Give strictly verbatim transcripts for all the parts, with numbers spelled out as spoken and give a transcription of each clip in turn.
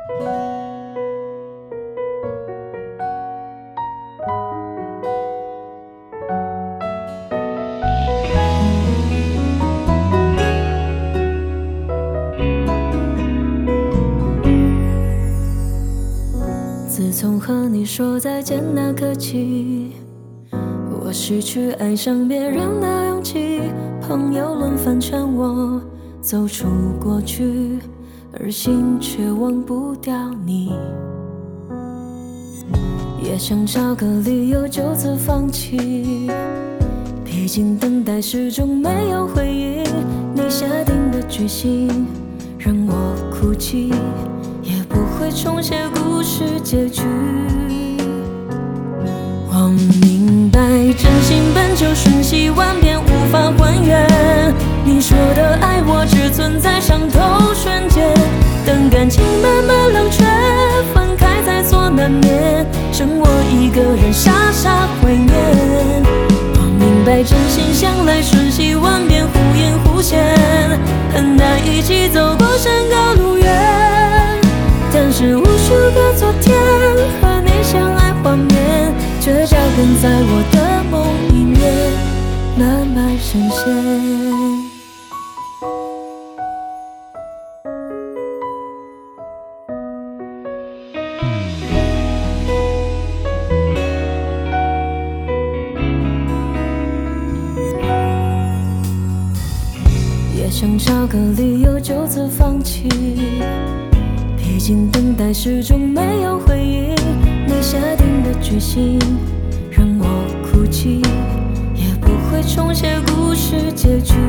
自从和你说再见那刻起，我失去爱上别人的勇气。朋友轮番劝我走出过去，而心却忘不掉你。也想找个理由就此放弃，毕竟等待始终没有回应。你下定的决心让我哭泣，也不会重写故事结局。我明白真心本就瞬息万变，无法还原。你说的爱我只存在伤头瞬间，等感情慢慢冷却，分开在所难免，剩我一个人傻傻怀念。我明白真心向来瞬息万变，忽隐忽现，很难一起走过山高路远。但是无数个昨天和你相爱画面，却扎根在我的梦里面，慢慢深陷。也想找个理由就此放弃，毕竟等待始终没有回应。你下定的决心让我哭泣，也不会重写故事结局。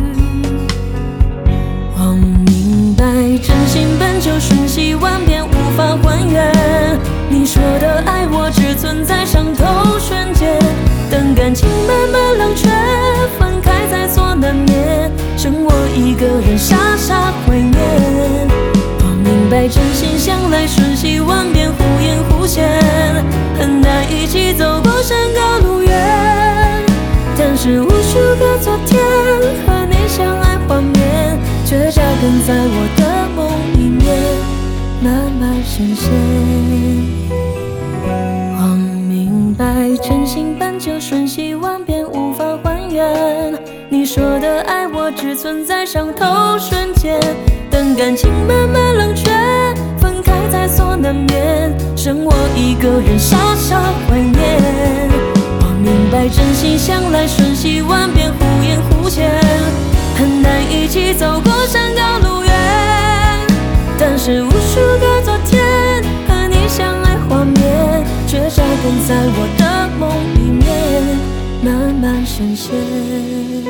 我明白真心本就瞬息万变，无法还原。你说的爱我只存在伤头瞬间，等感情慢慢冷却，分开在所难免，剩我一个人傻傻怀念。我明白真心向来瞬息万变，忽隐忽现，很难一起走过山高路远。但是无数个昨天和你相爱画面，却扎根在我的梦里面，慢慢深陷。我明白真心本就瞬息万变，无法还原。你说的爱我只存在伤头瞬间，等感情慢慢冷却，分开在所难免，剩我一个人傻傻怀念。我明白真心向来瞬息万变，忽隐忽现，很难一起走过山高路远。但是无数个昨天和你相爱画面，却扎根在我的梦里面，慢慢深陷。